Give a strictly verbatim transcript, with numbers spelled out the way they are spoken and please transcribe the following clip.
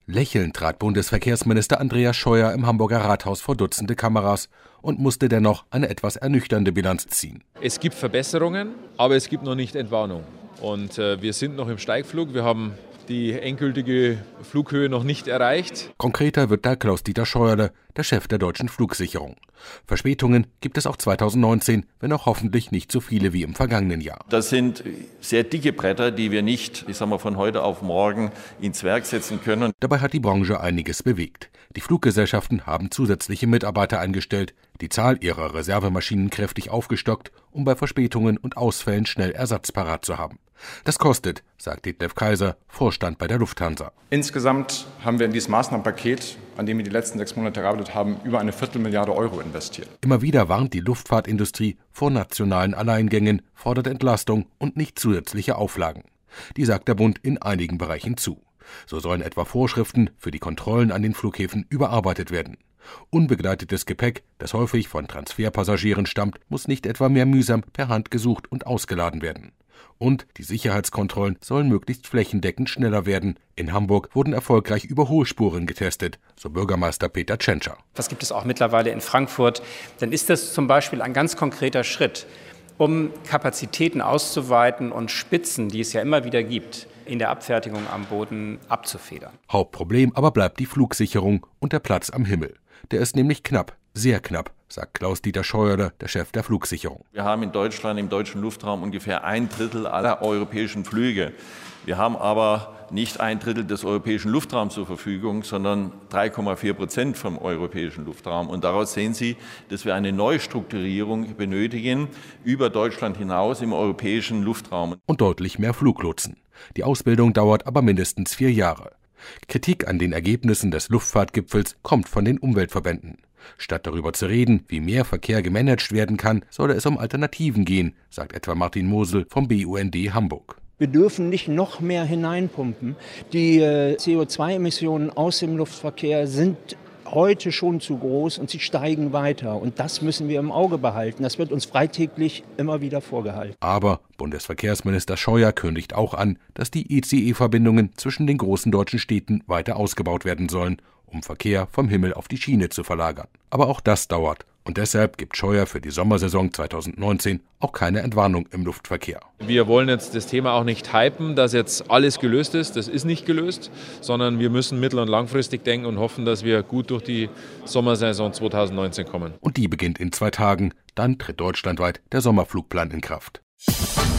Lächelnd trat Bundesverkehrsminister Andreas Scheuer im Hamburger Rathaus vor Dutzende Kameras und musste dennoch eine etwas ernüchternde Bilanz ziehen. Es gibt Verbesserungen, aber es gibt noch nicht Entwarnung. Und äh, wir sind noch im Steigflug. Wir haben die endgültige Flughöhe noch nicht erreicht. Konkreter wird da Klaus-Dieter Scheuerle, der Chef der Deutschen Flugsicherung. Verspätungen gibt es auch zweitausendneunzehn, wenn auch hoffentlich nicht so viele wie im vergangenen Jahr. Das sind sehr dicke Bretter, die wir nicht, ich sag mal, von heute auf morgen ins Werk setzen können. Dabei hat die Branche einiges bewegt. Die Fluggesellschaften haben zusätzliche Mitarbeiter eingestellt, die Zahl ihrer Reservemaschinen kräftig aufgestockt, um bei Verspätungen und Ausfällen schnell Ersatz parat zu haben. Das kostet, sagt Detlef Kaiser, Vorstand bei der Lufthansa. Insgesamt haben wir in dieses Maßnahmenpaket, an dem wir die letzten sechs Monate gearbeitet haben, über eine Viertelmilliarde Euro investiert. Immer wieder warnt die Luftfahrtindustrie vor nationalen Alleingängen, fordert Entlastung und nicht zusätzliche Auflagen. Die sagt der Bund in einigen Bereichen zu. So sollen etwa Vorschriften für die Kontrollen an den Flughäfen überarbeitet werden. Unbegleitetes Gepäck, das häufig von Transferpassagieren stammt, muss nicht etwa mehr mühsam per Hand gesucht und ausgeladen werden. Und die Sicherheitskontrollen sollen möglichst flächendeckend schneller werden. In Hamburg wurden erfolgreich Überholspuren getestet, so Bürgermeister Peter Tschentscher. Das gibt es auch mittlerweile in Frankfurt. Dann ist das zum Beispiel ein ganz konkreter Schritt, um Kapazitäten auszuweiten und Spitzen, die es ja immer wieder gibt, in der Abfertigung am Boden abzufedern. Hauptproblem aber bleibt die Flugsicherung und der Platz am Himmel. Der ist nämlich knapp, sehr knapp, sagt Klaus-Dieter Scheuerle, der Chef der Flugsicherung. Wir haben in Deutschland, im deutschen Luftraum, ungefähr ein Drittel aller europäischen Flüge. Wir haben aber nicht ein Drittel des europäischen Luftraums zur Verfügung, sondern drei Komma vier Prozent vom europäischen Luftraum. Und daraus sehen Sie, dass wir eine Neustrukturierung benötigen über Deutschland hinaus im europäischen Luftraum. Und deutlich mehr Fluglotsen. Die Ausbildung dauert aber mindestens vier Jahre. Kritik an den Ergebnissen des Luftfahrtgipfels kommt von den Umweltverbänden. Statt darüber zu reden, wie mehr Verkehr gemanagt werden kann, solle es um Alternativen gehen, sagt etwa Martin Mosel vom B U N D Hamburg. Wir dürfen nicht noch mehr hineinpumpen. Die äh, C O zwei Emissionen aus dem Luftverkehr sind heute schon zu groß und sie steigen weiter. Und das müssen wir im Auge behalten. Das wird uns freitäglich immer wieder vorgehalten. Aber Bundesverkehrsminister Scheuer kündigt auch an, dass die I C E-Verbindungen zwischen den großen deutschen Städten weiter ausgebaut werden sollen, um Verkehr vom Himmel auf die Schiene zu verlagern. Aber auch das dauert. Und deshalb gibt Scheuer für die Sommersaison zweitausendneunzehn auch keine Entwarnung im Luftverkehr. Wir wollen jetzt das Thema auch nicht hypen, dass jetzt alles gelöst ist. Das ist nicht gelöst, sondern wir müssen mittel- und langfristig denken und hoffen, dass wir gut durch die Sommersaison zweitausendneunzehn kommen. Und die beginnt in zwei Tagen. Dann tritt deutschlandweit der Sommerflugplan in Kraft.